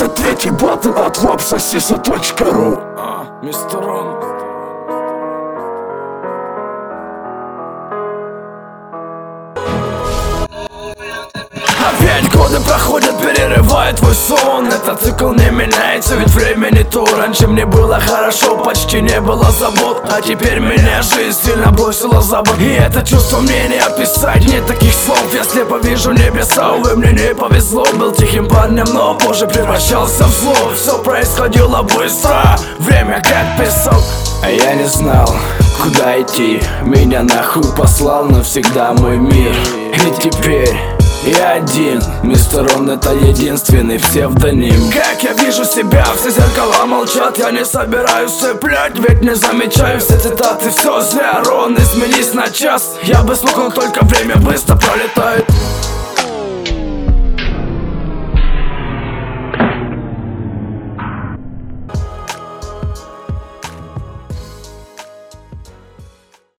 Это третий батл от wapsasisa.ru. Мистер Рон. Опять годы проходят, перерывая твой сон. Этот цикл не меняется, ведь время не то. Раньше мне было хорошо, почти не было забот, а теперь меня жизнь сильно бросила за борт. И это чувство мне не описать, нет таких слов. Я слепо вижу небеса, увы, мне не повезло. Был тихим парнем, но позже превращался в зло. Все происходило быстро, время как песок. А я не знал, куда идти. Меня нахуй послал навсегда мой мир. И теперь я один, мистер Рон — это единственный псевдоним. Как я вижу себя, все зеркала молчат. Я не собираюсь цеплять, ведь не замечаю все цитаты. Все зря, Рон, изменись на час. Я бы смог, но только время быстро пролетает.